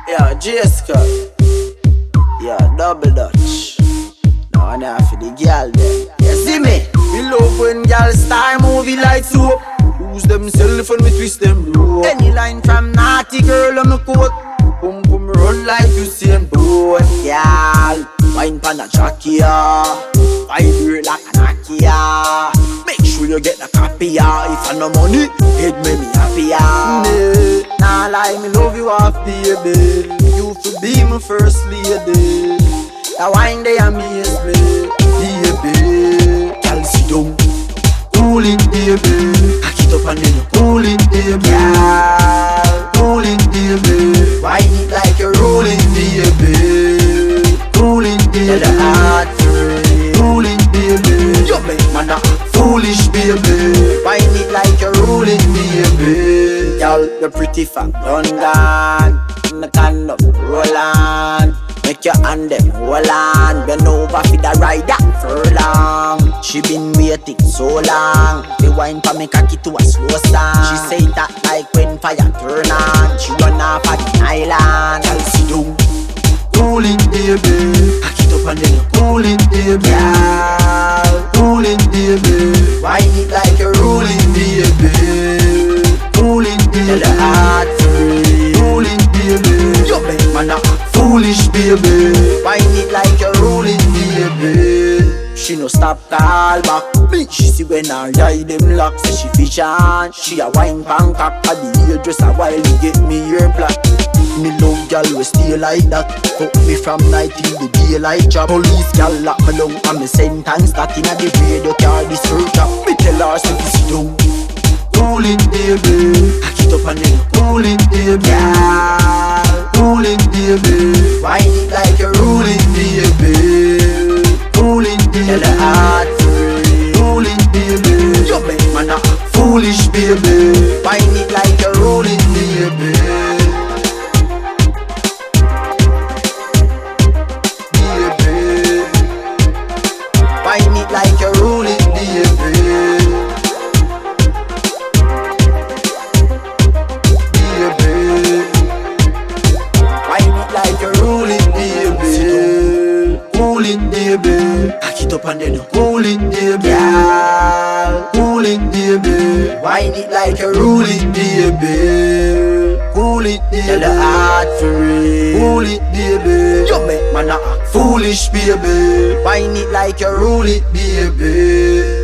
Yeah, J-Scott. Yeah, double Dutch. Now I'm here for the girl then. You see me? We love when girls style movie like soap. Use themself and me twist them rope. Any line from naughty girl on my coat. Boom boom run like Usain Bolt. Girl, wine pan a jockey, vibrate like a Nokia. Make sure you get the copy, if I no money, it make me happier. Nah lie, me love you off, baby. You to be my first lady. That wine they amaze me, baby. Girl, sit down, cool it, baby. Cock it up and then cool it, baby. Girl, cool it, baby. Wine it like you're rolling, baby. Cool it, baby. Tell the heart free. Cool it, baby. You make man a foolish, baby. Wine it like you're rolling, baby. Girl, you're pretty fat, done gone. In the kind of roll on. Make your hand them hold on. Bend over for the rider furlong. She been waiting so long. The wine for me cocky to a slow song. She say that like when fire turn on. She run off at the island. Girl, sit down, cool it, baby. Cock it up and then cool it, baby. Girl, cool it, baby. Wine it like you're rolling, baby. Cool it, baby. Tell the heart free. Cool it, baby. You make man a foolish, baby. Wine it like you're rolling, baby. She no stop call back. Me, she see when I eye them lock. Say she fish on. She a wine Bangkok. At the hairdresser while you get me ear black. Me love gal we stay like that. Fuck me from night till the daylight job. Police gal lock me down and me sentence that inna the radio car this search up. Me tell her say sit down, cool it, baby. Cock it up and then cool it, baby. Girl, cool it, baby. Wine it like you're rolling, baby. Cool it, baby. Tell the heart free. Cool it, baby. You make man a foolish, baby. Wine it like you're rolling, baby. Wine it like you're rolling, baby. Wine it like you're rolling, baby. Cool it, baby. Cock it up and then cool it, baby. Girl, cool it, baby. Wine it like you're rolling, baby. Cool it, baby. Tell the heart free. Cool it, baby. You make man a foolish, baby. Wine it like you're rolling, baby.